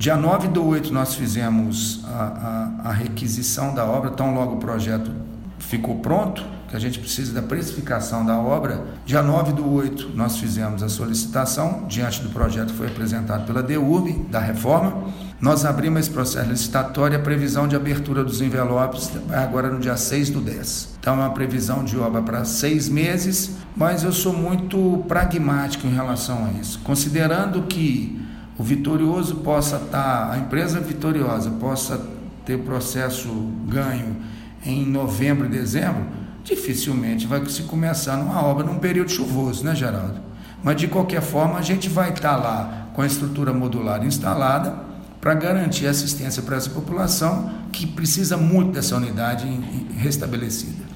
Dia 9/8 nós fizemos a requisição da obra, tão logo o projeto ficou pronto, que a gente precisa da precificação da obra. Dia 9/8 nós fizemos a solicitação, diante do projeto que foi apresentado pela DEURB, da reforma. Nós abrimos esse processo licitatório, a previsão de abertura dos envelopes agora no dia 6/10. Então é uma previsão de obra para 6 meses, mas eu sou muito pragmático em relação a isso. Considerando que o vitorioso possa estar, a empresa vitoriosa possa ter o processo ganho em novembro e dezembro, dificilmente vai se começar uma obra num período chuvoso, né, Geraldo? Mas de qualquer forma a gente vai estar lá com a estrutura modular instalada para garantir assistência para essa população que precisa muito dessa unidade restabelecida.